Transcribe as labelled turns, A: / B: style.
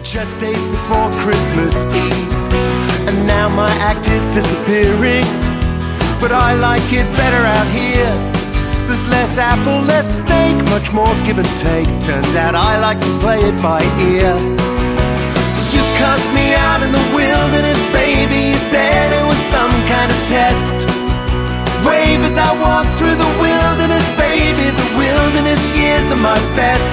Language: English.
A: just days before Christmas Eve, and now my act is disappearing. But I like it better out here. There's less apple, less steak, much more give and take. Turns out I like to play it by ear. You cussed me out in the wilderness, baby. You said it was some kind of test. Wave as I walk through the wilderness, baby. The wilderness years are my best.